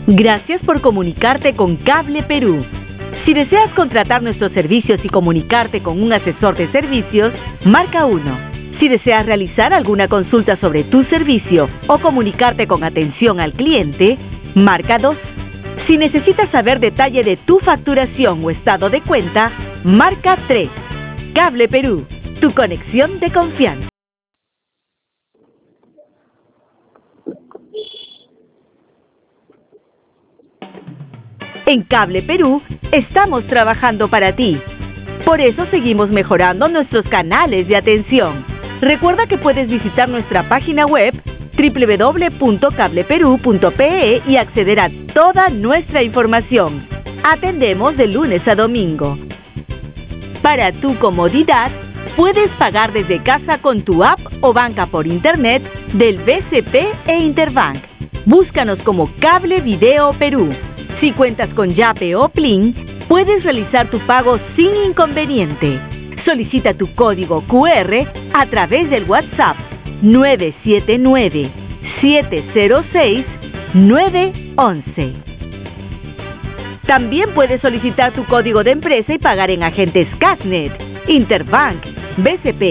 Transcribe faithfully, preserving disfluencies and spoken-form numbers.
Gracias por comunicarte con Cable Perú. Si deseas contratar nuestros servicios y comunicarte con un asesor de servicios, marca uno. Si deseas realizar alguna consulta sobre tu servicio o comunicarte con atención al cliente, marca dos. Si necesitas saber detalle de tu facturación o estado de cuenta, marca tres. Cable Perú, tu conexión de confianza. En Cable Perú estamos trabajando para ti. Por eso seguimos mejorando nuestros canales de atención. Recuerda que puedes visitar nuestra página web doble u doble u doble u punto cable perú punto pe e y acceder a toda nuestra información. Atendemos de lunes a domingo. Para tu comodidad, puedes pagar desde casa con tu app o banca por internet del B C P e Interbank. Búscanos como Cable Video Perú. Si cuentas con Yape o Plin, puedes realizar tu pago sin inconveniente. Solicita tu código cu erre a través del WhatsApp nueve siete nueve, siete cero seis, nueve uno uno. También puedes solicitar tu código de empresa y pagar en agentes Cashnet, Interbank, B C P